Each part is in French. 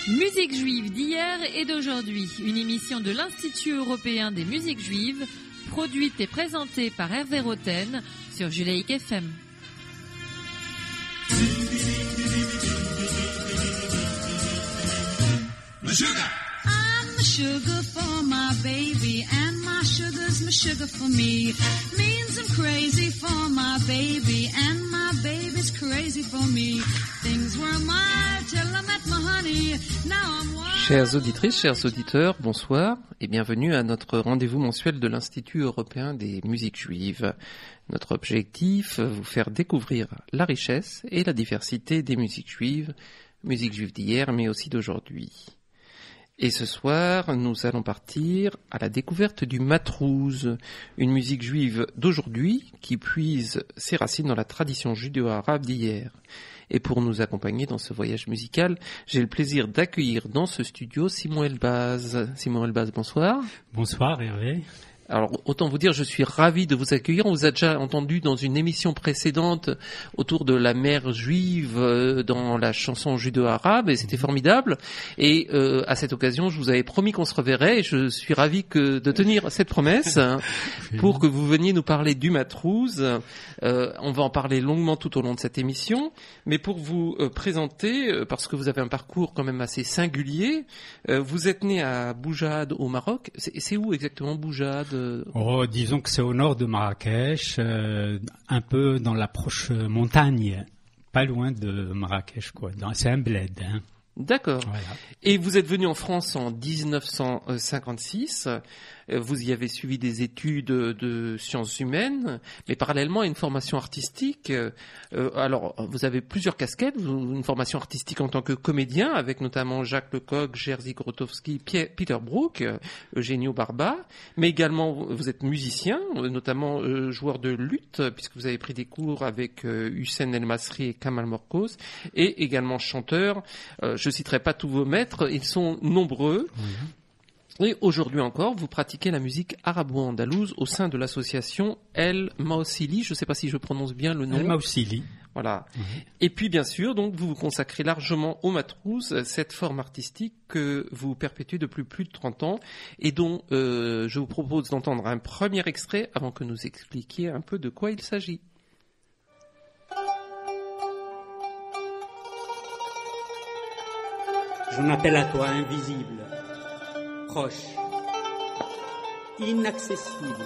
Musique juive d'hier et d'aujourd'hui, une émission de l'Institut européen des musiques juives, produite et présentée par Hervé Roten sur Judaïk FM. I'm the sugar for my baby, and my sugar's my sugar for me. Means I'm crazy for my baby, and my baby's crazy for me. Things were mild till I met my honey. Now I'm wild. Chères auditrices, chers auditeurs, bonsoir et bienvenue à notre rendez-vous mensuel de l'Institut européen des musiques juives. Notre objectif, vous faire découvrir la richesse et la diversité des musiques juives d'hier mais aussi d'aujourd'hui. Et ce soir, nous allons partir à la découverte du matrouz, une musique juive d'aujourd'hui qui puise ses racines dans la tradition judéo-arabe d'hier. Et pour nous accompagner dans ce voyage musical, j'ai le plaisir d'accueillir dans ce studio Simon Elbaz. Simon Elbaz, bonsoir. Bonsoir Hervé. Alors, autant vous dire, je suis ravi de vous accueillir. On vous a déjà entendu dans une émission précédente autour de la mère juive dans la chanson judéo-arabe et c'était formidable. Et à cette occasion, je vous avais promis qu'on se reverrait et je suis ravi de tenir cette promesse pour que vous veniez nous parler du matrouz. On va en parler longuement tout au long de cette émission. Mais pour vous présenter, parce que vous avez un parcours quand même assez singulier, vous êtes né à Boujad au Maroc. C'est où exactement Boujad ? Disons que c'est au nord de Marrakech, un peu dans la proche montagne, pas loin de Marrakech, quoi. C'est un bled, hein. D'accord. Voilà. Et vous êtes venu en France en 1956. Vous y avez suivi des études de sciences humaines, mais parallèlement à une formation artistique. Alors, vous avez plusieurs casquettes. Une formation artistique en tant que comédien, avec notamment Jacques Lecoq, Jerzy Grotowski, Peter Brook, Eugenio Barba. Mais également, vous êtes musicien, notamment joueur de luth, puisque vous avez pris des cours avec Hussein El Masri et Kamal Morkos. Et également chanteur. Je citerai pas tous vos maîtres, ils sont nombreux. Oui. Et aujourd'hui encore, vous pratiquez la musique arabo-andalouse au sein de l'association El Maousili. Je ne sais pas si je prononce bien le nom. El Maousili. Voilà. Et puis bien sûr, donc vous vous consacrez largement au matrouz, cette forme artistique que vous perpétuez depuis plus de 30 ans et dont je vous propose d'entendre un premier extrait avant que nous expliquiez un peu de quoi il s'agit. J'en appelle à toi, invisible, proche, inaccessible.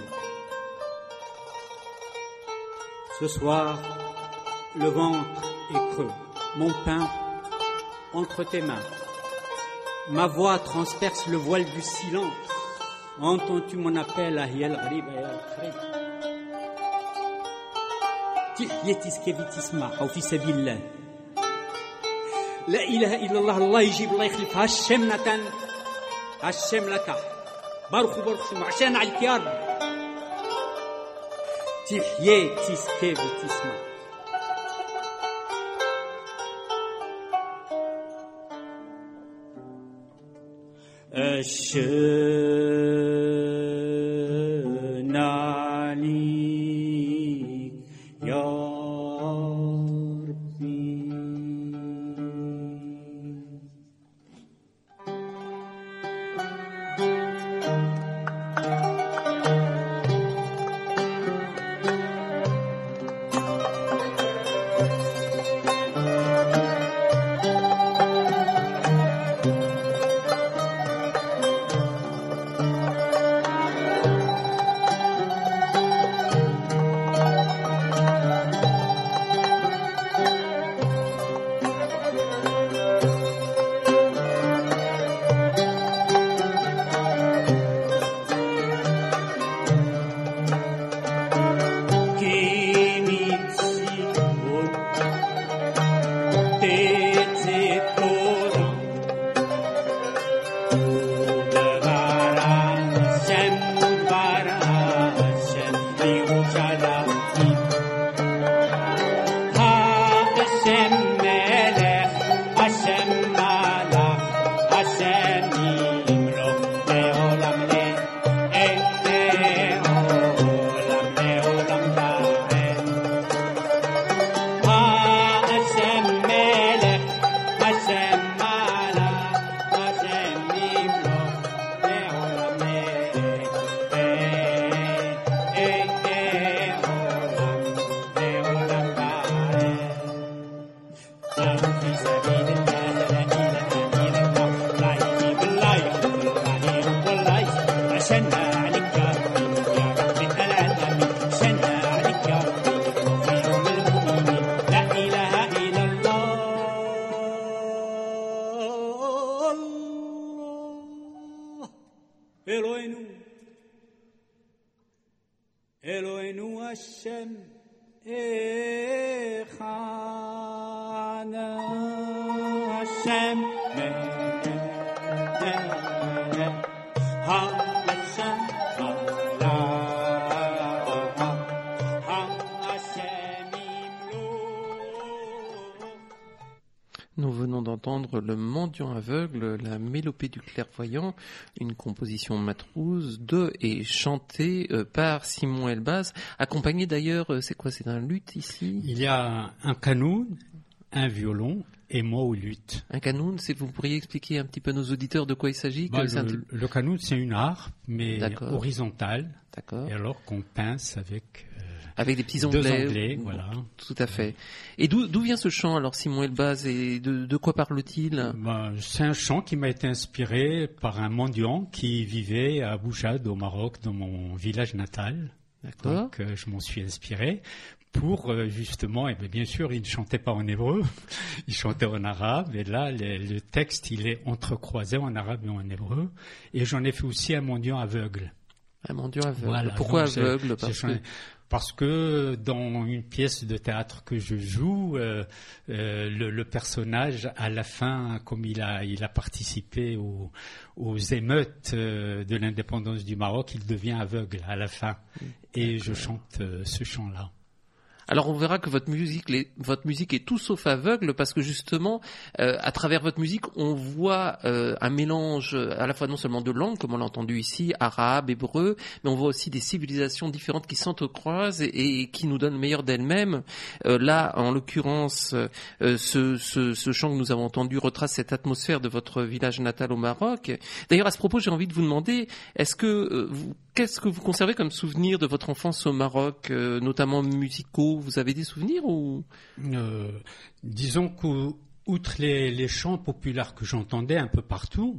Ce soir, le ventre est creux, mon pain entre tes mains. Ma voix transperce le voile du silence. Entends-tu mon appel à Hiel Gharib et Al-Kharib? Tihyetis kevitisma, au fi sabillah. لا إله إلا الله الله يجيب الله يخلف هالشمنة هالشملة برخ شنو عشان على الكيار تحيي تسكيب تسمع الشنالي يا Rabbeinu Hashem Echana Hashem HaHashem Nous venons d'entendre Le mendiant aveugle, la mélopée du clairvoyant, une composition matrouse de et chantée par Simon Elbaz, accompagné d'ailleurs, c'est quoi, c'est un luth ici? Il y a un canoun, un violon et moi au luth. Un canoun, vous pourriez expliquer un petit peu à nos auditeurs de quoi il s'agit? Le canoun, c'est une harpe, mais D'accord. horizontale, D'accord. et alors qu'on pince avec des petits deux onglets. onglets, voilà. Tout à fait. Et d'où vient ce chant alors, Simon Elbaz, et de quoi parle-t-il? C'est un chant qui m'a été inspiré par un mendiant qui vivait à Boujad au Maroc, dans mon village natal. D'accord. Donc je m'en suis inspiré pour justement, et bien sûr, il ne chantait pas en hébreu, il chantait en arabe, et là le texte il est entrecroisé en arabe et en hébreu, et j'en ai fait aussi un mendiant aveugle. Un mendiant aveugle. Voilà, Pourquoi donc aveugle? Parce que dans une pièce de théâtre que je joue, le personnage, à la fin, comme il a participé aux émeutes de l'indépendance du Maroc, il devient aveugle à la fin. Et je chante ce chant-là. Alors on verra que votre musique est tout sauf aveugle, parce que justement, à travers votre musique, on voit un mélange à la fois non seulement de langues, comme on l'a entendu ici, arabe, hébreu, mais on voit aussi des civilisations différentes qui s'entrecroisent et qui nous donnent le meilleur d'elles-mêmes. Là, en l'occurrence, ce chant que nous avons entendu retrace cette atmosphère de votre village natal au Maroc. D'ailleurs, à ce propos, j'ai envie de vous demander, qu'est-ce que vous conservez comme souvenir de votre enfance au Maroc, notamment musicaux? Vous avez des souvenirs ou Disons qu'outre les chants populaires que j'entendais un peu partout,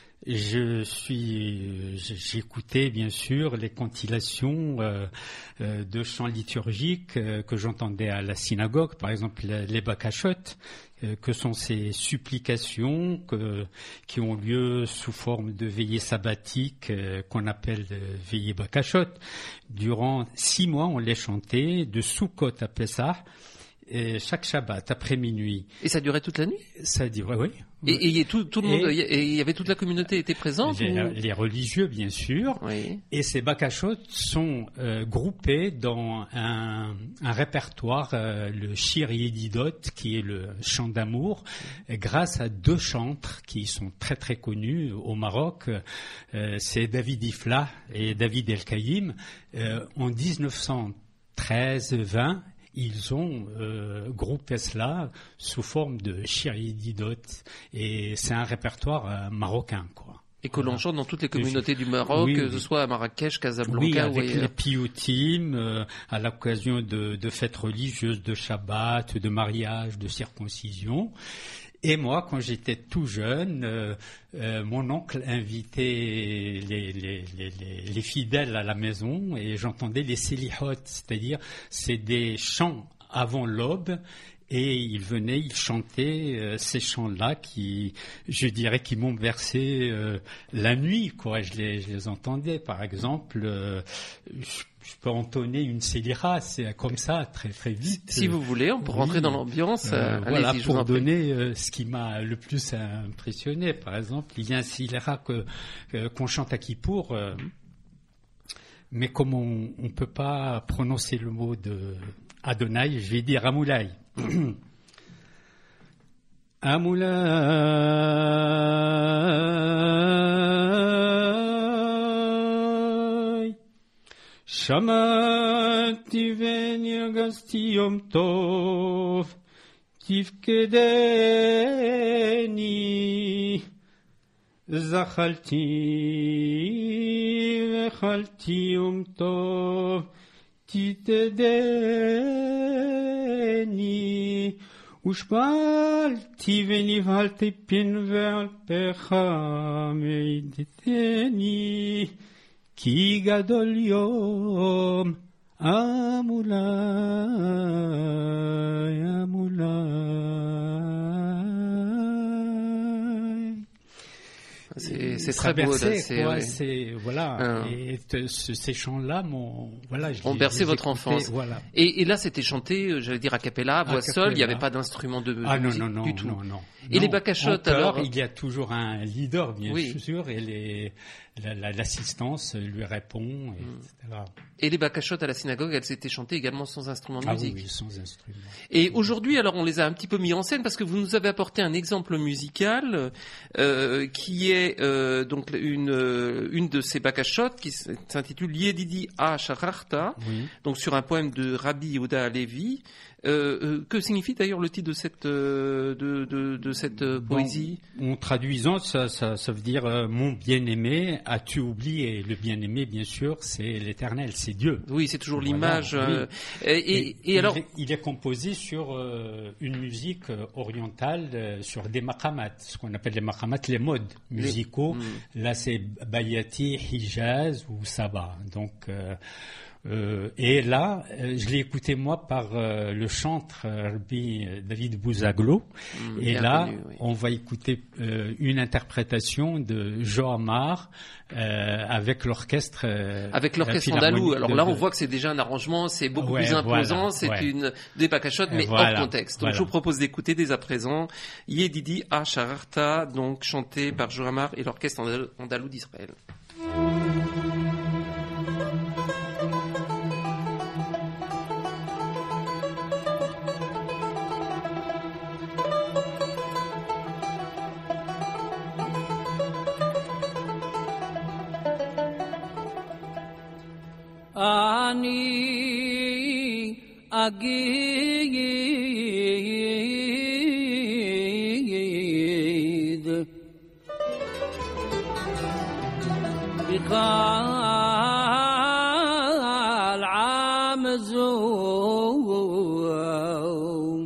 j'écoutais bien sûr les compilations de chants liturgiques que j'entendais à la synagogue, par exemple les bakashot, que sont ces supplications qui ont lieu sous forme de veillées sabbatiques qu'on appelle veillées bakashot. Durant 6 mois, on les chantait de Sukkot à Pessah, et chaque Shabbat après minuit. Et ça durait toute la nuit? Ça durait, oui. Et tout le monde, il y avait toute la communauté était présente? Les religieux, bien sûr. Oui. Et ces bakashot sont groupés dans un répertoire, le Shir Yedidot, qui est le chant d'amour, grâce à 2 chantres qui sont très très connus au Maroc. C'est David Iflah et David El Kaïm. En 1913-20, ils ont groupé cela sous forme de Shir Yedidot, et c'est un répertoire marocain, quoi. Et que l'on chante dans toutes les communautés du Maroc, que ce soit à Marrakech, Casablanca ou avec ailleurs. les piyoutim, à l'occasion de fêtes religieuses, de Shabbat, de mariage, de circoncision. Et moi, quand j'étais tout jeune, mon oncle invitait les fidèles à la maison, et j'entendais les selihot, c'est-à-dire c'est des chants avant l'aube, et ils venaient, ils chantaient ces chants-là qui m'ont bercé la nuit, quoi. Je les entendais, par exemple. Je peux entonner une célira, c'est comme ça, très très vite. Si vous voulez, on peut rentrer dans l'ambiance. Voilà, allez-y, pour donner ce qui m'a le plus impressionné. Par exemple, il y a un célira qu'on chante à Kippour, mais comme on ne peut pas prononcer le mot de Adonai, je vais dire Amoulay. Amoulay, Shamati venirgasti yom tov, tifkedeni, zachalti vechalti yom tov, תתדני ושפלתי ונבהלתי פן ועל פך מעידתני כי גדול יום אמולי אמולי. C'est très beau. Voilà. Et ces chants-là ont bercé votre enfance. Voilà. Et là, c'était chanté, j'allais dire a cappella, voix seule. Il n'y avait pas d'instrument de musique du tout. Non. Et les bacachotes, alors il y a toujours un leader, bien sûr, et l'assistance lui répond, etc. Et les bacachotes à la synagogue, elles étaient chantées également sans instrument de musique. Oui, sans instrument. Et aujourd'hui, alors on les a un petit peu mis en scène parce que vous nous avez apporté un exemple musical qui est donc une de ces bacachotes qui s'intitule Yedidi Ha-Shararta, donc sur un poème de Rabbi Yehuda Halevi. Que signifie d'ailleurs le titre de cette poésie? En traduisant, ça veut dire mon bien-aimé, as-tu oublié? Le bien-aimé, bien sûr, c'est l'Éternel, c'est Dieu. Oui, c'est toujours l'image. Et alors, il est composé sur une musique orientale, sur des maqamat, ce qu'on appelle les maqamat, les modes musicaux. Là, c'est Bayati, Hijaz ou Saba. Donc et là, je l'ai écouté moi par le chantre Rabbi David Bouzaglo. Et là, on va écouter une interprétation de Johar avec l'orchestre. Avec l'orchestre andalou. Alors là, on voit que c'est déjà un arrangement, c'est beaucoup plus imposant. C'est des bacachotes, mais hors contexte. Donc je vous propose d'écouter dès à présent Yedidi Ha-Shararta, donc chanté par Johar et l'orchestre andalou d'Israël. Ani agid biqal amzum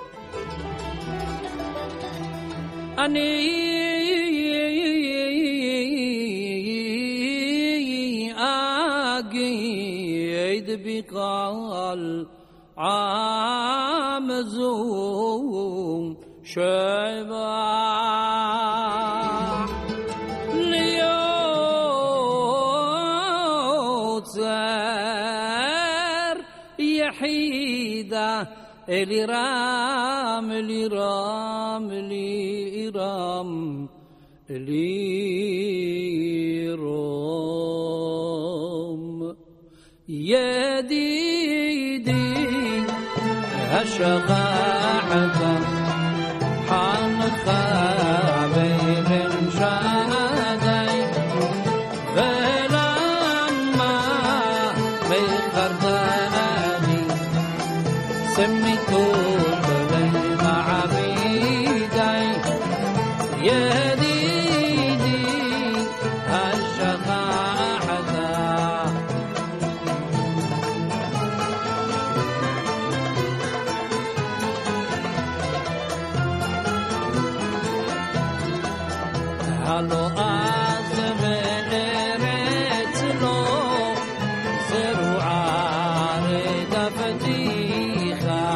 ani بقال عامزوم شبع ليوتر يحيدة الرام الرام الرام الرام يديدي هالشقاحة حنخا بين شادي فلما بخرداني سميتو بين معبيدي يديدي هالشقاحة هلو أزمرت له زرعة فتيخة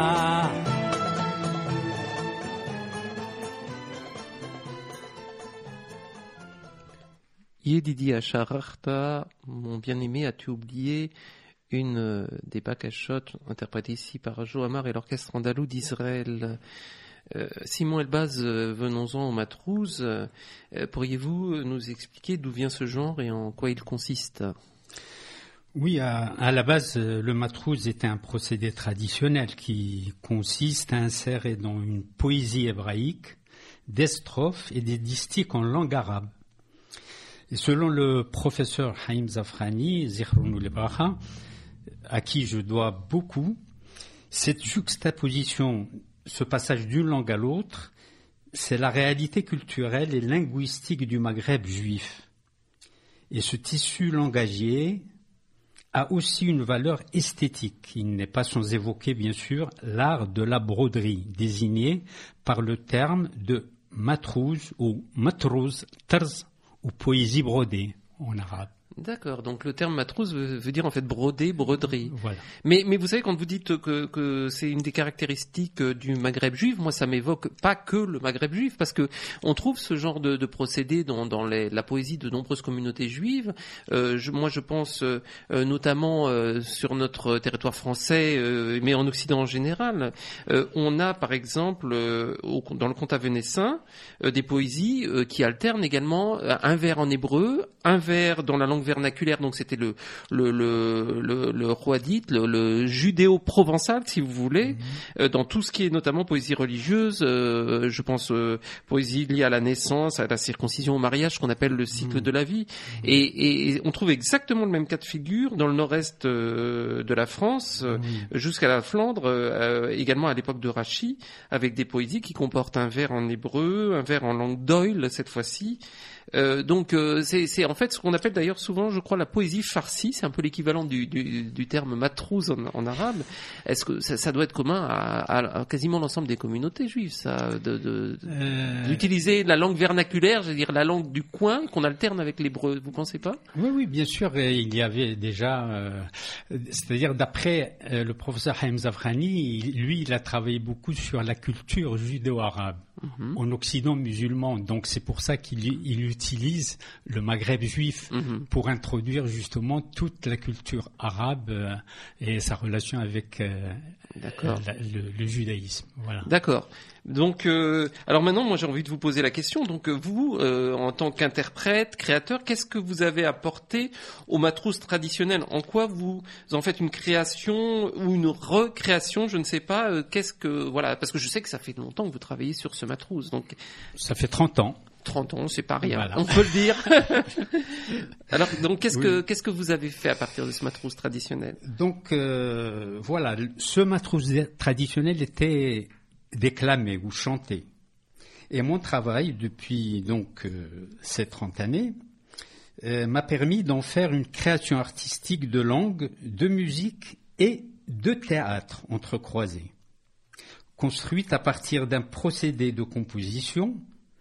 Yedidi Ha-Shararta, mon bien-aimé, as-tu oublié? Une des bacachotes interprétée ici par Johar et l'orchestre andalou d'Israël. Simon Elbaz, venons-en au matrouze. Pourriez-vous nous expliquer d'où vient ce genre et en quoi il consiste? Oui, à la base, le matrouze était un procédé traditionnel qui consiste à insérer dans une poésie hébraïque des strophes et des distiches en langue arabe. Et selon le professeur Haïm Zafrani, Zichronou Lebracha, à qui je dois beaucoup, cette juxtaposition, ce passage d'une langue à l'autre, c'est la réalité culturelle et linguistique du Maghreb juif. Et ce tissu langagier a aussi une valeur esthétique. Il n'est pas sans évoquer, bien sûr, l'art de la broderie, désigné par le terme de matrouz ou matrouz, tarz, ou poésie brodée en arabe. D'accord, donc le terme matrouze veut dire en fait broder, broderie. Voilà. Mais vous savez, quand vous dites que c'est une des caractéristiques du Maghreb juif, moi ça m'évoque pas que le Maghreb juif, parce que on trouve ce genre de procédé dans la poésie de nombreuses communautés juives. Je pense notamment sur notre territoire français, mais en Occident en général. On a par exemple dans le conte avénessin des poésies qui alternent également un vers en hébreu, un vers dans la langue vernaculaire, donc c'était le rouadite, le judéo-provençal, si vous voulez, dans tout ce qui est notamment poésie religieuse, je pense poésie liée à la naissance, à la circoncision, au mariage, qu'on appelle le cycle de la vie. Et on trouve exactement le même cas de figure dans le nord-est de la France, jusqu'à la Flandre, également à l'époque de Rachy, avec des poésies qui comportent un vers en hébreu, un vers en langue d'oïl cette fois-ci. Donc c'est en fait ce qu'on appelle d'ailleurs souvent, je crois, la poésie farcie. C'est un peu l'équivalent du terme matrouz en arabe. Est-ce que ça doit être commun à quasiment l'ensemble des communautés juives, ça, d'utiliser la langue vernaculaire, je veux dire la langue du coin, qu'on alterne avec l'hébreu. Vous pensez pas? Oui, bien sûr. Il y avait déjà, c'est-à-dire d'après le professeur Haïm Zafrani, lui, il a travaillé beaucoup sur la culture judéo-arabe. En Occident musulman, donc c'est pour ça qu'il utilise le Maghreb juif pour introduire justement toute la culture arabe et sa relation avec le judaïsme. Voilà. D'accord. Donc, alors maintenant, moi j'ai envie de vous poser la question. Donc vous, en tant qu'interprète, créateur, qu'est-ce que vous avez apporté au matrouze traditionnel? En quoi vous en faites une création ou une recréation? Je ne sais pas. Voilà, parce que je sais que ça fait longtemps que vous travaillez sur ce matrouze. Donc, ça fait 30 ans. 30 ans, c'est pas rien. Voilà. On peut le dire. Alors, donc, qu'est-ce que vous avez fait à partir de ce matrouze traditionnel? Donc, voilà, ce matrouze traditionnel était déclamé ou chanté. Et mon travail depuis donc ces 30 années m'a permis d'en faire une création artistique de langue, de musique et de théâtre entrecroisés, construite à partir d'un procédé de composition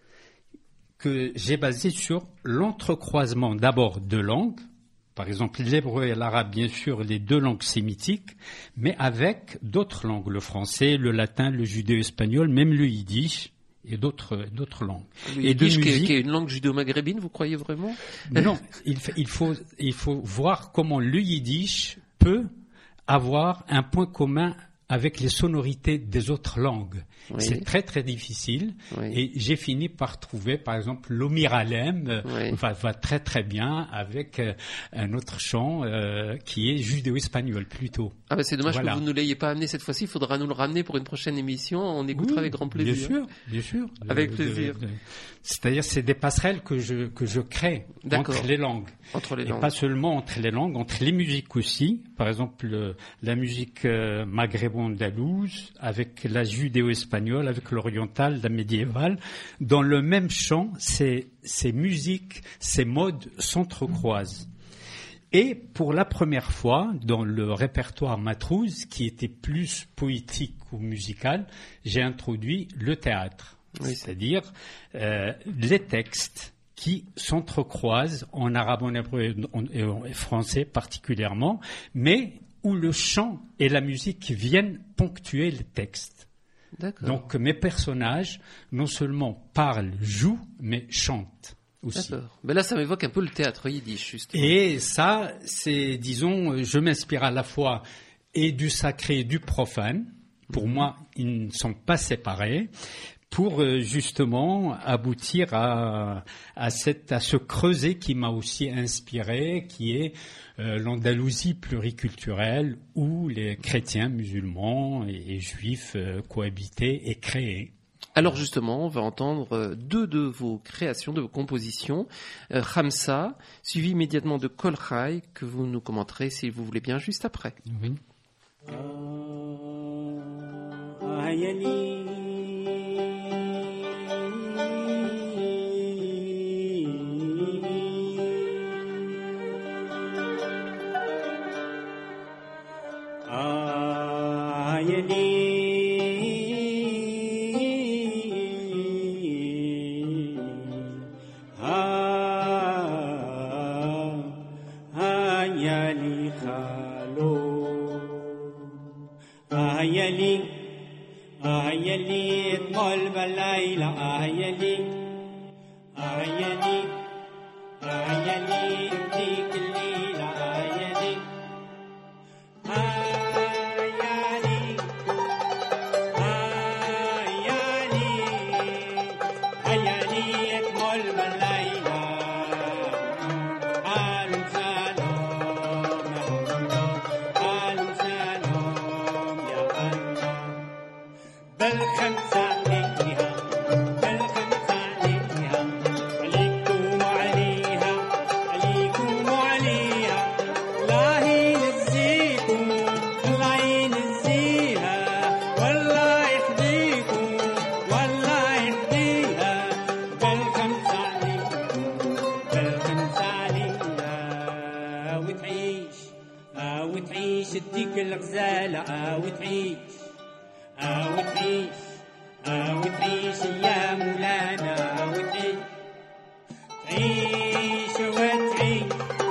que j'ai basé sur l'entrecroisement d'abord de langues, par exemple l'hébreu et l'arabe, bien sûr, les deux langues sémitiques, mais avec d'autres langues, le français, le latin, le judéo-espagnol, même le yiddish et d'autres langues. Le yiddish qui est une langue judéo-maghrébine, vous croyez vraiment? Non, il faut voir comment le yiddish peut avoir un point commun avec les sonorités des autres langues. Oui. C'est très très difficile. Oui. Et j'ai fini par trouver, par exemple, l'Omiralem va très très bien avec un autre chant qui est judéo-espagnol plutôt. Ah ben c'est dommage que vous ne l'ayez pas amené cette fois-ci. Il faudra nous le ramener pour une prochaine émission. On écoutera avec grand plaisir. Bien sûr. Avec plaisir. C'est-à-dire c'est des passerelles que je crée entre les langues. Et pas seulement entre les langues, entre les musiques aussi. Par exemple, la musique maghrébо-andalouse avec la judéo-espagnole, avec l'orientale, la médiévale. Dans le même chant, ces musiques, ces modes s'entrecroisent. Et pour la première fois, dans le répertoire matrouze, qui était plus poétique ou musical, j'ai introduit le théâtre. Oui. C'est-à-dire les textes qui s'entrecroisent en arabe, en hébreu et en français particulièrement, mais où le chant et la musique viennent ponctuer les textes. D'accord. Donc mes personnages non seulement parlent, jouent, mais chantent aussi. D'accord. Mais là, ça m'évoque un peu le théâtre yiddish, justement. Et ça, c'est, disons, je m'inspire à la fois et du sacré et du profane. Pour moi, ils ne sont pas séparés. Pour justement aboutir à ce creuset qui m'a aussi inspiré, qui est l'Andalousie pluriculturelle où les chrétiens, musulmans et juifs cohabitaient et créaient. Alors justement, on va entendre deux de vos créations, de vos compositions, Khamsa, suivi immédiatement de Kol Chai, que vous nous commenterez, si vous voulez bien, juste après. Oui. يالي طول بالليلة يالي يالي يالي ديك الليلة يالي تديك الغزالة وتعيش وتعيش وتعيش يا مولانا وتعيش تعيش وتعيش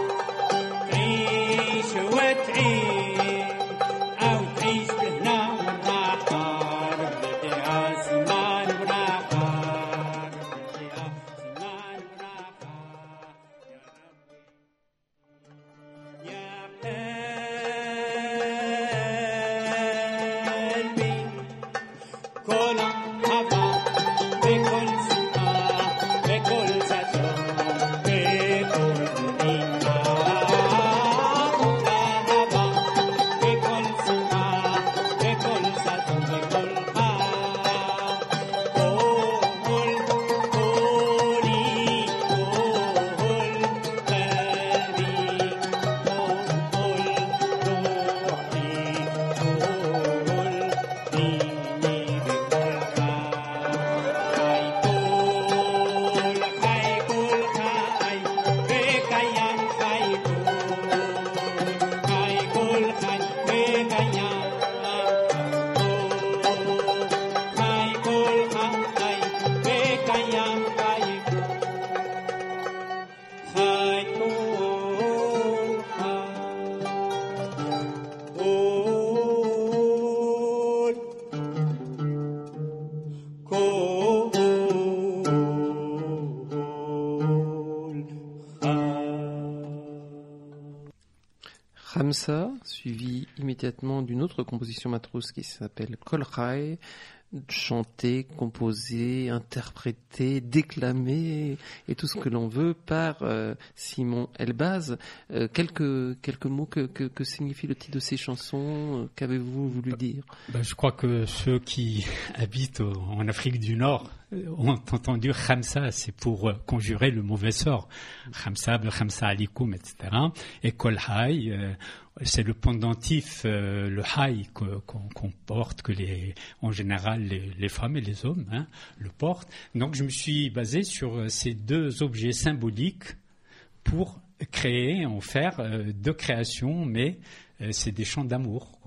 تعيش وتعيش أو تعيش بهنا والراحة ربطها سمان وراحة ربطها سمان وراحة يا ربي كل هوا بكل سماء بكل سجن بكل دنيا كل هوا بكل سماء بكل سجن بكل كل قولي كل قلبي كل روحي كل ديني Khamsa, suivi immédiatement d'une autre composition matrouse qui s'appelle Kol Khay, chanté, composé, interprété, déclamé et tout ce que l'on veut par Simon Elbaz. Quelques mots que signifie le titre de ces chansons, qu'avez-vous voulu dire? Je crois que ceux qui habitent en Afrique du Nord ont entendu Khamsa, c'est pour conjurer le mauvais sort. Khamsa, Khamsa alikoum, etc. Et Kol Khay, c'est le pendentif, le Hay qu'on porte, que en général les femmes et les hommes le portent. Donc je me suis basé sur ces deux objets symboliques pour en faire deux créations, mais c'est des chants d'amour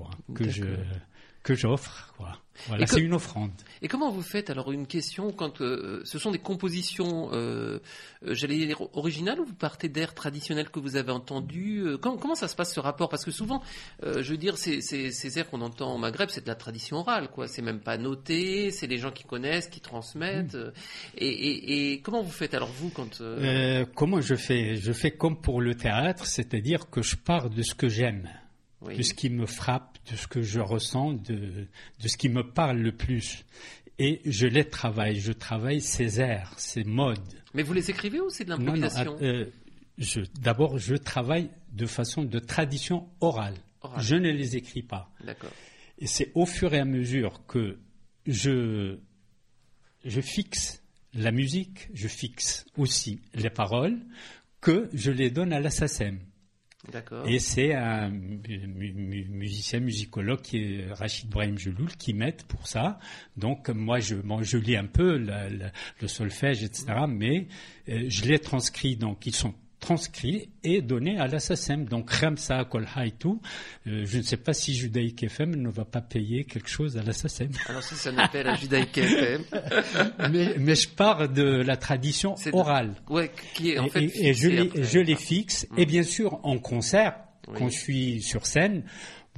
que j'offre, quoi. Voilà, c'est une offrande. Et comment vous faites alors une question quand ce sont des compositions, j'allais dire originales, ou vous partez d'airs traditionnels que vous avez entendus? Comment ça se passe ce rapport? Parce que souvent, je veux dire, ces airs qu'on entend au Maghreb, c'est de la tradition orale, quoi. C'est même pas noté, c'est les gens qui connaissent, qui transmettent. Et comment vous faites alors vous quand Comment je fais? Je fais comme pour le théâtre, c'est-à-dire que je pars de ce que j'aime. Oui. De ce qui me frappe, de ce que je ressens, de ce qui me parle le plus. Et je les travaille. Je travaille ces airs, ces modes. Mais vous les écrivez ou c'est de l'improvisation? D'abord, je travaille de façon de tradition orale. Je ne les écris pas. D'accord. Et c'est au fur et à mesure que je fixe la musique, je fixe aussi les paroles, que je les donne à la SACEM. D'accord. Et c'est un musicien, musicologue qui est Rachid Brahim Jeloul qui m'aide pour ça. Donc moi je lis un peu le solfège, etc. Mais je les transcris. Donc ils sont transcrits et donnés à la SACEM. Donc Khamsa, Kol Khay, tout. Je ne sais pas si Judaïque FM ne va pas payer quelque chose à la SACEM. Alors ça n'appelle à Judaïque FM. mais je pars de la tradition orale. Ouais, qui est en fait et je les fixe. Et bien sûr, en concert, quand je suis sur scène,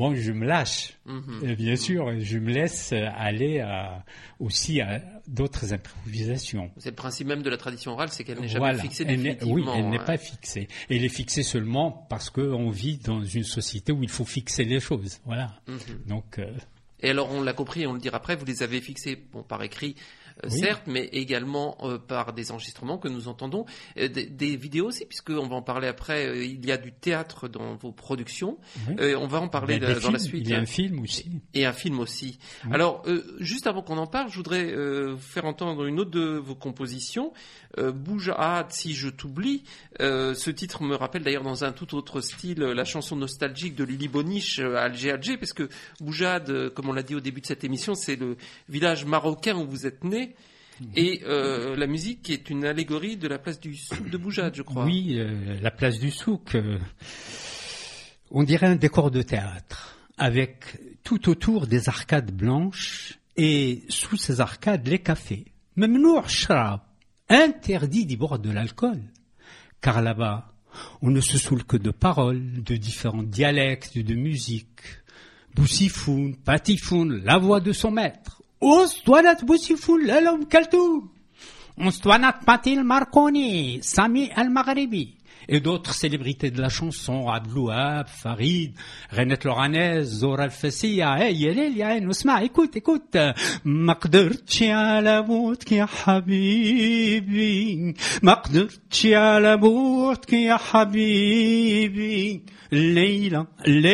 Bon, je me lâche, Mhm. bien sûr, je me laisse aller aussi à d'autres improvisations. C'est le principe même de la tradition orale, c'est qu'elle n'est jamais Voilà. fixée Oui, définitivement. elle n'est hein. pas fixée. Elle est fixée seulement parce qu'on vit dans une société où il faut fixer les choses. Voilà. Mhm. Donc, Et alors, on l'a compris, on le dira après, vous les avez fixés, bon, par écrit, Oui. certes, mais également par des enregistrements que nous entendons, des vidéos aussi, puisqu'on va en parler après. Il y a du théâtre dans vos productions. Oui. On va en parler il y a des dans la films, suite. il y a un film aussi. Et un film aussi. Oui. Alors, juste avant qu'on en parle, je voudrais vous faire entendre une autre de vos compositions, Boujad, si je t'oublie. Ce titre me rappelle d'ailleurs dans un tout autre style la chanson nostalgique de Lili Boniche, Alger, Alger, parce que Boujad, comme on l'a dit au début de cette émission, c'est le village marocain où vous êtes né. Et la musique est une allégorie de la place du souk de Boujad, je crois. Oui, la place du souk, on dirait un décor de théâtre, avec tout autour des arcades blanches et sous ces arcades les cafés. Memnour shrab, interdit d'y boire de l'alcool, car là-bas, on ne se saoule que de paroles, de différents dialectes, de musique. Boussifoun, Patifoun, la voix de son maître. Oustouanat Boussifoun, l'homme Kaltoum. Oustouanat Patil Marconi, Sami Al-Maghribi. Et d'autres célébrités de la chanson, Abdouab, Farid, Renette Loranaise, Zora Al-Fassia, hey, Yelel, Yaen, Ousma, écoute. ما قدرتش على موتك يا حبيبي ما قدرتش على موتك يا حبيبي Leila,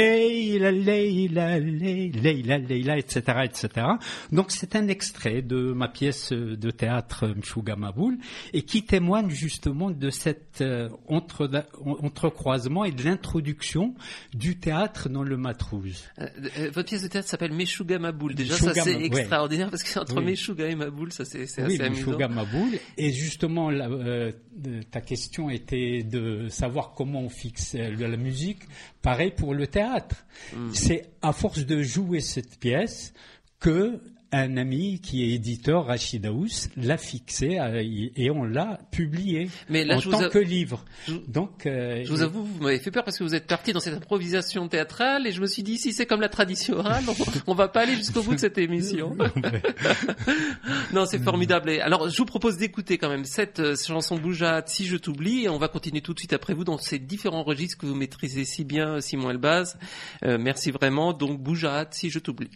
etc. Donc c'est un extrait de ma pièce de théâtre Mchouga Maboul et qui témoigne justement de cet entrecroisement et de l'introduction du théâtre dans le Matrouze. Votre pièce de théâtre s'appelle Meshuga Maboul. Déjà, Meshuga ça c'est Maboul, extraordinaire parce que entre Oui. Meshuga et Maboul, ça c'est Oui, assez amusant. Mchouga Maboul. Et justement, ta question était de savoir comment on fixe la musique. Pareil pour le théâtre. C'est à force de jouer cette pièce que un ami qui est éditeur, Rachid Aous, l'a fixé et on l'a publié Mais là, en je tant que livre. Donc, je vous avoue, vous m'avez fait peur parce que vous êtes parti dans cette improvisation théâtrale et je me suis dit, si c'est comme la tradition orale, on va pas aller jusqu'au bout de cette émission. Non, c'est formidable. Et alors, je vous propose d'écouter quand même cette chanson Boujad, si je t'oublie, et on va continuer tout de suite après vous dans ces différents registres que vous maîtrisez si bien, Simon Elbaz. Merci vraiment. Donc, Boujad, si je t'oublie.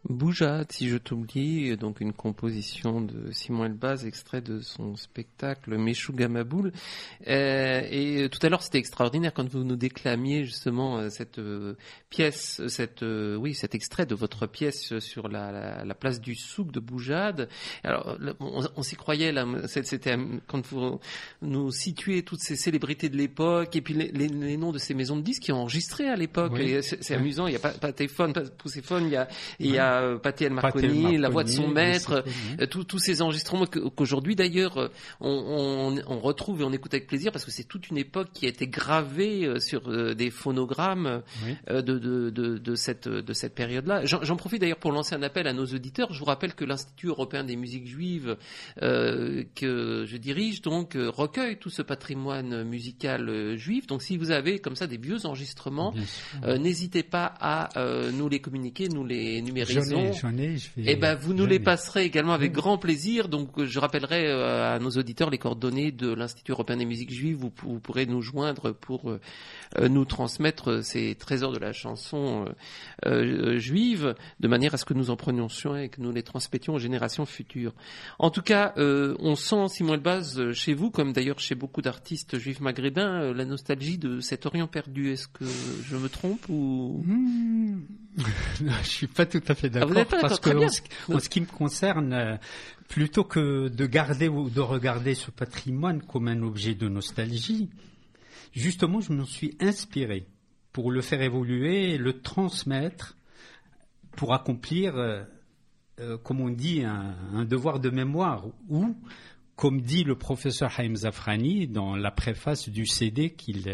Boujade, si je t'oublie, donc une composition de Simon Elbaz, extrait de son spectacle Meshuga Maboul. Et tout à l'heure, c'était extraordinaire quand vous nous déclamiez justement cette pièce, cet extrait de votre pièce sur la place du souk de Boujade. Alors, on s'y croyait là. C'était quand vous nous situez toutes ces célébrités de l'époque et puis les noms de ces maisons de disques qui ont enregistré à l'époque. Oui. Et c'est amusant. Il y a pas Téphone, pas Pousséphone, il y a Pathé El Marconi, la voix de son maître, tous ces enregistrements qu'aujourd'hui d'ailleurs on retrouve et on écoute avec plaisir parce que c'est toute une époque qui a été gravée sur des phonogrammes de cette période-là. J'en profite d'ailleurs pour lancer un appel à nos auditeurs. Je vous rappelle que l'Institut européen des musiques juives que je dirige donc recueille tout ce patrimoine musical juif. Donc si vous avez comme ça des vieux enregistrements, n'hésitez pas à nous les communiquer, nous les numérisons. Vous nous les passerez également avec grand plaisir. Donc, je rappellerai à nos auditeurs les coordonnées de l'Institut européen des musiques juives. Vous pourrez nous joindre pour nous transmettre ces trésors de la chanson juive, de manière à ce que nous en prenions soin et que nous les transmettions aux générations futures. En tout cas, on sent, Simon Elbaz, chez vous, comme d'ailleurs chez beaucoup d'artistes juifs maghrébins, la nostalgie de cet Orient perdu. Est-ce que je me trompe ou... Non, je suis pas tout à fait d'accord parce que en ce qui me concerne, plutôt que de garder ou de regarder ce patrimoine comme un objet de nostalgie, justement, je m'en suis inspiré pour le faire évoluer, le transmettre, pour accomplir, comme on dit, un devoir de mémoire ou, comme dit le professeur Haïm Zafrani dans la préface du CD qu'il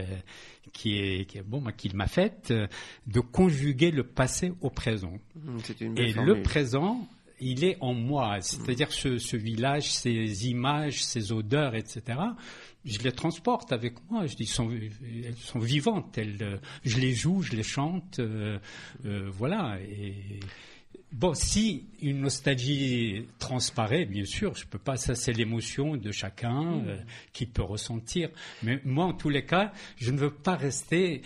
m'a faite, de conjuguer le passé au présent. Et le présent, il est en moi, c'est-à-dire ce village, ces images, ces odeurs, etc. Je les transporte avec moi. Je dis, elles sont vivantes. Je les joue, je les chante, voilà. Et bon, si une nostalgie transparaît, bien sûr, je peux pas. Ça, c'est l'émotion de chacun qui peut ressentir. Mais moi, en tous les cas, je ne veux pas rester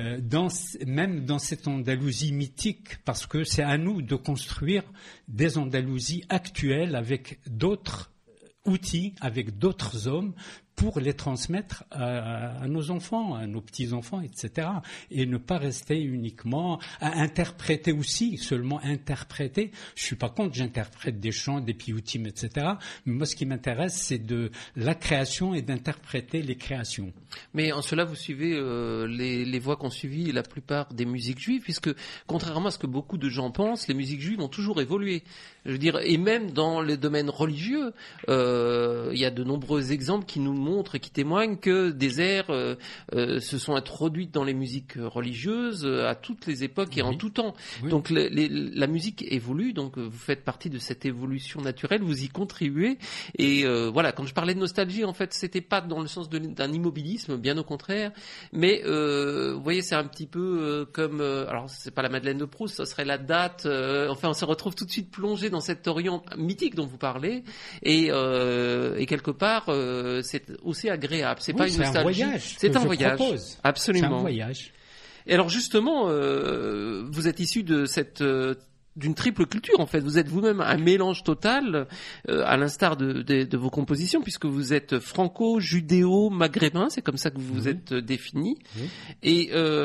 même dans cette Andalousie mythique, parce que c'est à nous de construire des Andalousies actuelles avec d'autres outils, avec d'autres hommes, pour les transmettre à nos enfants, à nos petits-enfants, etc. Et ne pas rester uniquement à interpréter aussi, seulement interpréter. Je suis pas contre, j'interprète des chants, des piyoutim, etc. Mais moi, ce qui m'intéresse, c'est de la création et d'interpréter les créations. Mais en cela, vous suivez les voies qu'ont suivi la plupart des musiques juives, puisque contrairement à ce que beaucoup de gens pensent, les musiques juives ont toujours évolué. Je veux dire, et même dans les domaines religieux, il y a de nombreux exemples qui nous montrent et qui témoignent que des airs se sont introduites dans les musiques religieuses à toutes les époques et en tout temps. Oui. Donc la musique évolue, donc vous faites partie de cette évolution naturelle, vous y contribuez. Et voilà, quand je parlais de nostalgie, en fait, c'était pas dans le sens d'un immobilisme, bien au contraire. Mais vous voyez, c'est un petit peu comme, alors c'est pas la Madeleine de Proust, ça serait la date. Enfin, on se retrouve tout de suite plongé dans cet Orient mythique dont vous parlez, et quelque part, c'est aussi agréable. C'est pas une nostalgie. C'est un voyage. Propose. Absolument. C'est un voyage. Et alors justement, vous êtes issu de d'une triple culture, en fait. Vous êtes vous-même un mélange total, à l'instar de vos compositions, puisque vous êtes franco-judéo-maghrébin, c'est comme ça que vous vous êtes défini. Oui. Et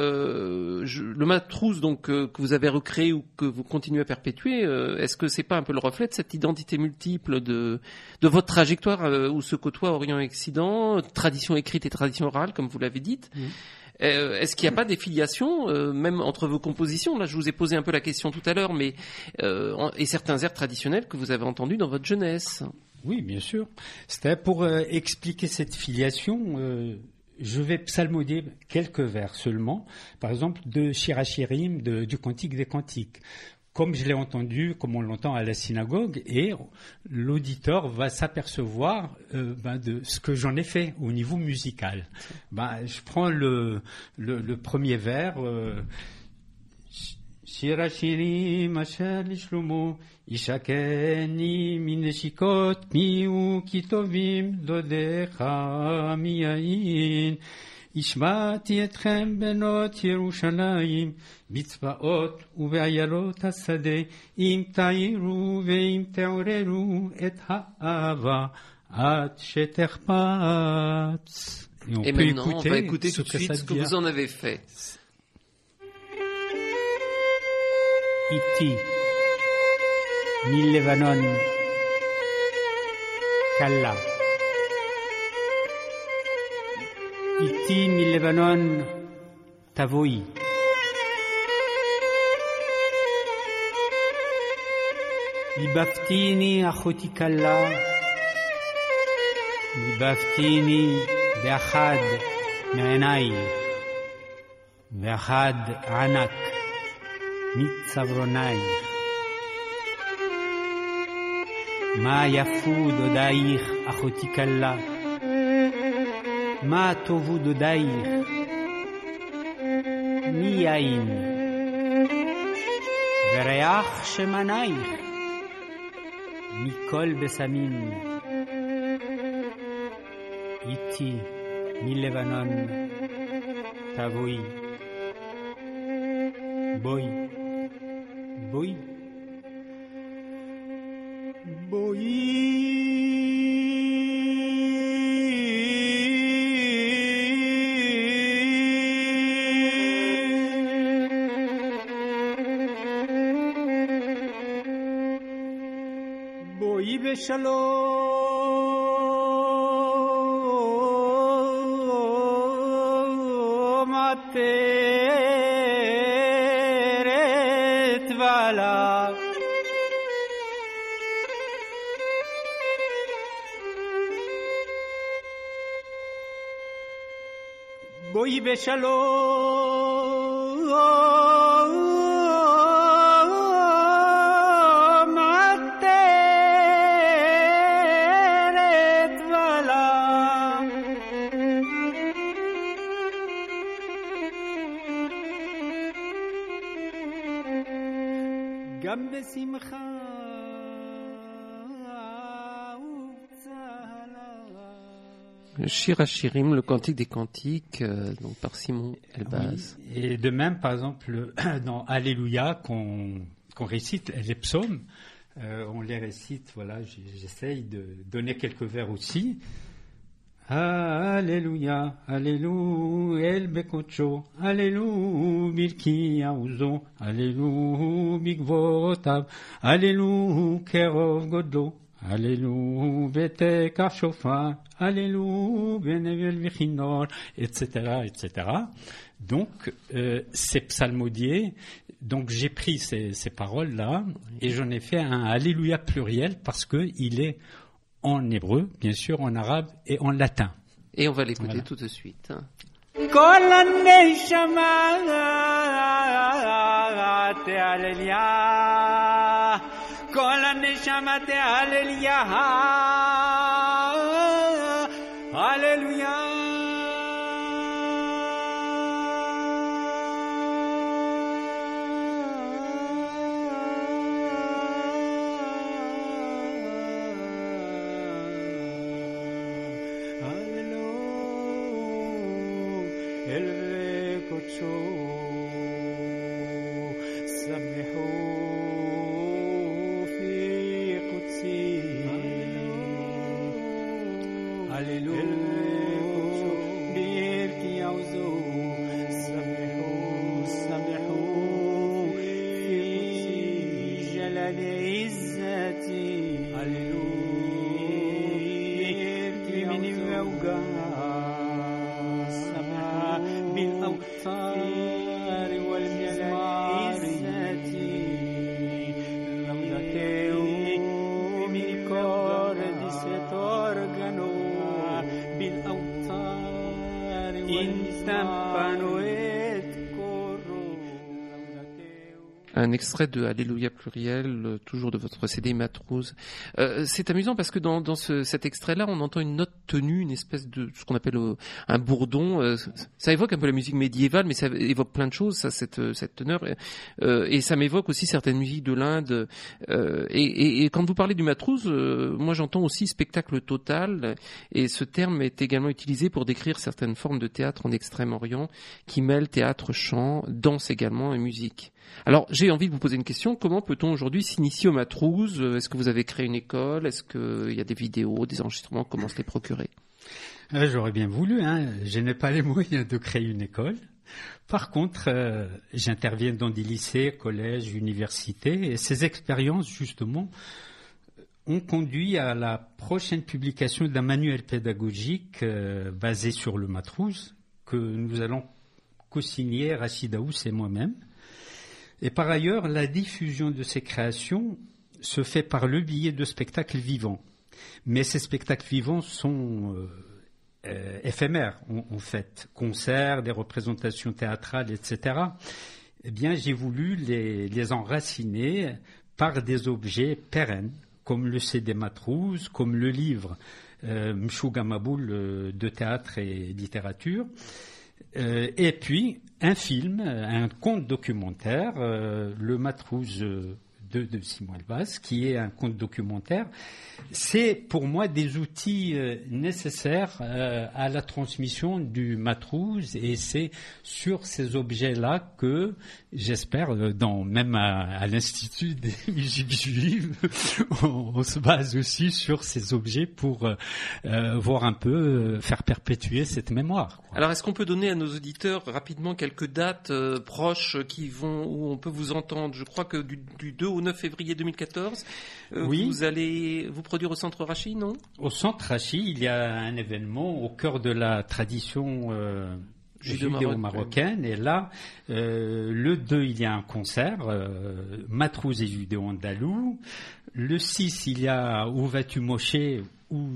le Matrousse, donc, que vous avez recréé ou que vous continuez à perpétuer, est-ce que c'est pas un peu le reflet de cette identité multiple de votre trajectoire où se côtoient Orient et Occident, tradition écrite et tradition orale, comme vous l'avez dit? Est-ce qu'il n'y a pas des filiations, même entre vos compositions? Là, je vous ai posé un peu la question tout à l'heure, mais et certains airs traditionnels que vous avez entendus dans votre jeunesse. Oui, bien sûr. C'était pour expliquer cette filiation. Je vais psalmodier quelques vers seulement. Par exemple, de Shirachirim, du Cantique des Cantiques. Comme je l'ai entendu, comme on l'entend à la synagogue, et l'auditeur va s'apercevoir de ce que j'en ai fait au niveau musical. Je prends le premier vers. Shirashiri mashal shlomo ishakeni mineshikot miu kitovim dodecha miyain השמעתי אתכם בנות ירושלים, בצבאות ובעיירות השדה, אם תאירו ואם תעוררו את האהבה, עד שתחפץ. Et maintenant, on va écouter tout de suite ce que vous en avez fait. איתי מלבנון קלה, איתי מלבנון תבואי, ליבבתיני אחותי קלה, ליבבתיני באחד מעינייך, ואחד ענק מצווארייך. מה יפו דודייך אחותי קלה, מה טובו דודייך, מי יין וריח שמנייך, מכל בשמים. איתי מלבנון תבואי, בואי בואי בואי בשלום עטרת ועלה, בואי בשלום עטרת ועלה, גם בשמחה Shir Hashirim, le cantique des cantiques, donc par Simon Elbaz. Oui. Et de même, par exemple, dans Alléluia, qu'on récite, les psaumes, on les récite, voilà, j'essaye de donner quelques vers aussi. Alléluia, Alléluia, El Bekocho, Alléluia, Birki Auzo, Alléluia, Bigvotav, Alléluia, Kerov Godlo, Alléluia, Bete Kachofar, Alléluia, Benevel Vichinor, etc., etc. Donc, ces psalmodiés, donc j'ai pris ces paroles-là et j'en ai fait un Alléluia pluriel parce qu'il est en hébreu, bien sûr, en arabe et en latin. Et on va l'écouter Voilà. tout de suite. כל הנשמה תהלליה, הללויה. הללו אל וקודשו, סבחו Un un extrait de Alléluia pluriel, toujours de votre CD Matrouze. C'est amusant parce que dans cet extrait-là, on entend une note tenue, une espèce de ce qu'on appelle un bourdon. Ça évoque un peu la musique médiévale, mais ça évoque plein de choses, ça, cette teneur. Et ça m'évoque aussi certaines musiques de l'Inde. Et quand vous parlez du Matrouze, moi j'entends aussi spectacle total. Et ce terme est également utilisé pour décrire certaines formes de théâtre en Extrême-Orient qui mêlent théâtre, chant, danse également et musique. Alors, j'ai envie de vous poser une question. Comment peut-on aujourd'hui s'initier au Matrouze ? Est-ce que vous avez créé une école ? Est-ce qu'il y a des vidéos, des enregistrements ? Comment se les procurer ? J'aurais bien voulu. Je n'ai pas les moyens de créer une école. Par contre, j'interviens dans des lycées, collèges, universités. Et ces expériences, justement, ont conduit à la prochaine publication d'un manuel pédagogique basé sur le Matrouze que nous allons co-signer, Rachid Daous et moi-même. Et par ailleurs, la diffusion de ces créations se fait par le biais de spectacles vivants. Mais ces spectacles vivants sont éphémères, en fait. Concerts, des représentations théâtrales, etc. Eh bien, j'ai voulu les enraciner par des objets pérennes, comme le CD Matrouze, comme le livre Mchouga Maboul de théâtre et littérature. Et puis, un film, un conte documentaire, le Matrouze de Simon Elbaz, qui est un conte documentaire. C'est pour moi des outils nécessaires à la transmission du Matrouze, et c'est sur ces objets-là que j'espère, même à l'Institut des musiques juives, on se base aussi sur ces objets pour voir un peu, faire perpétuer cette mémoire, quoi. Alors, est-ce qu'on peut donner à nos auditeurs rapidement quelques dates proches où on peut vous entendre ? Je crois que du 2 au 9 février 2014, oui. Vous allez vous produire au Centre Rachi, non ? Au Centre Rachi, il y a un événement au cœur de la tradition judéo-marocaine. Et là, le 2, il y a un concert, Matrouze et judéo-andalou. Le 6, il y a Où vas-tu Moshe, où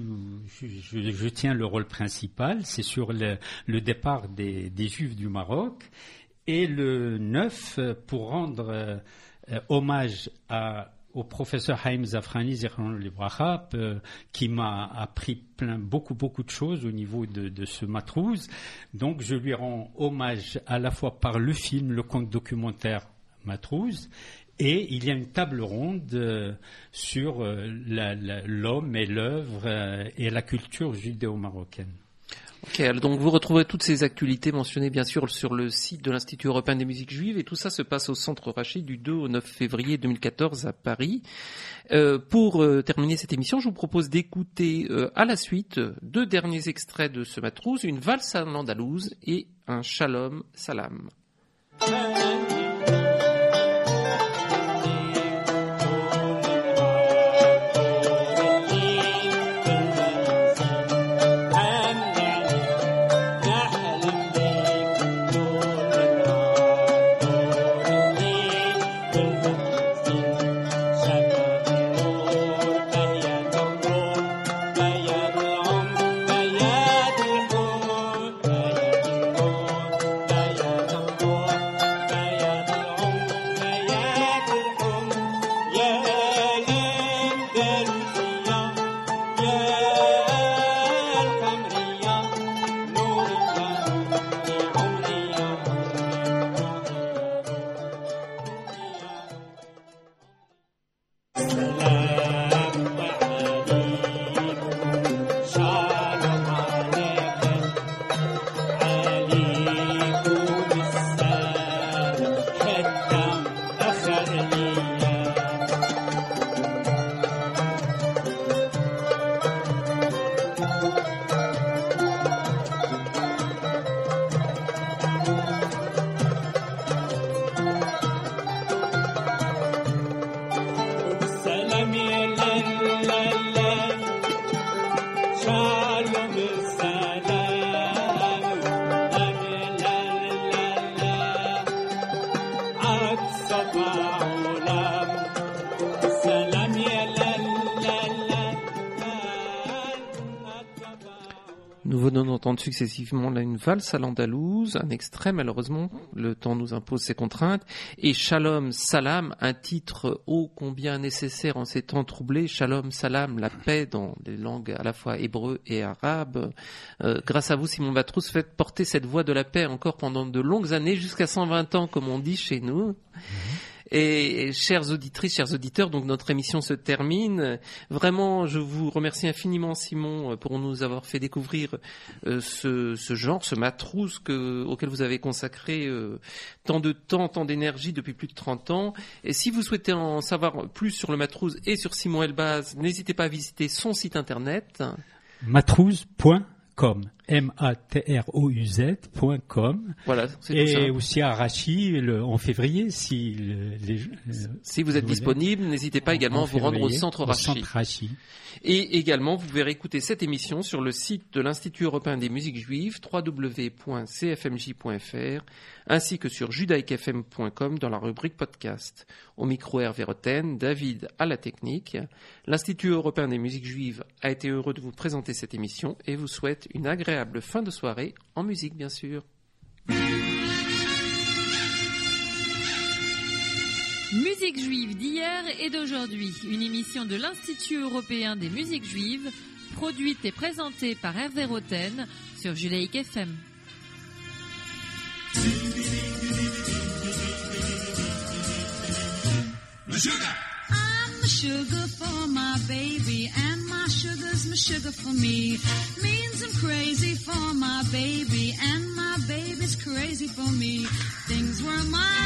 je tiens le rôle principal. C'est sur le départ des Juifs du Maroc. Et le 9, pour rendre hommage au professeur Haïm Zafrani, Zichron Libraha, qui m'a appris beaucoup de choses au niveau de ce Matrouze. Donc je lui rends hommage à la fois par le film, le conte documentaire Matrouze, et il y a une table ronde sur l'homme et l'œuvre et la culture judéo-marocaine. Ok, alors donc vous retrouverez toutes ces actualités mentionnées bien sûr sur le site de l'Institut européen des musiques juives, et tout ça se passe au Centre Rachi du 2 au 9 février 2014 à Paris. Pour terminer cette émission, je vous propose d'écouter à la suite 2 derniers extraits de ce Matrouze, une valse à l'andalouse et un Shalom Salam. سلام Nous venons d'entendre successivement là une valse à l'andalouse, un extrait malheureusement, le temps nous impose ses contraintes, et Shalom Salam, un titre ô combien nécessaire en ces temps troublés, Shalom Salam, la paix dans les langues à la fois hébreu et arabe. Grâce à vous, Simon Batrous, faites porter cette voix de la paix encore pendant de longues années, jusqu'à 120 ans comme on dit chez nous. Et chères auditrices, chers auditeurs, donc notre émission se termine. Vraiment, je vous remercie infiniment, Simon, pour nous avoir fait découvrir ce genre, ce Matrousse auquel vous avez consacré tant de temps, tant d'énergie depuis plus de 30 ans. Et si vous souhaitez en savoir plus sur le Matrousse et sur Simon Elbaz, n'hésitez pas à visiter son site internet. Matrouze.com. matrouz.com. Voilà, c'est et tout ça. aussi à Rachy en février, si vous êtes disponible, n'hésitez pas également à vous rendre au centre Rachy. Et également, vous pouvez écouter cette émission sur le site de l'Institut européen des musiques juives, www.cfmj.fr, ainsi que sur judaicfm.com dans la rubrique podcast. Au micro Hervé Roten, David à la technique. L'Institut européen des musiques juives a été heureux de vous présenter cette émission et vous souhaite une agréable fin de soirée, en musique bien sûr. Musique juive d'hier et d'aujourd'hui, une émission de l'Institut européen des musiques juives, produite et présentée par Hervé Roten sur Judaïk FM. I'm the sugar for my baby, and my sugar's my sugar for me. Means I'm crazy for my baby, and my baby's crazy for me. Things were my